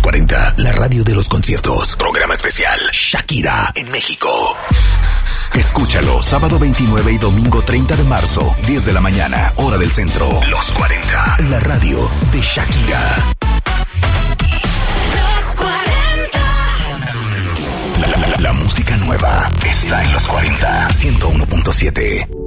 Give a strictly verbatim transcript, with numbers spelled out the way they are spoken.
cuarenta, la radio de los conciertos. Programa especial Shakira en México. Escúchalo sábado veintinueve y domingo treinta de marzo, diez de la mañana, hora del centro. Los cuarenta, la radio de Shakira. Los cuarenta. La, la, la, la música nueva está en los cuarenta, ciento uno punto siete.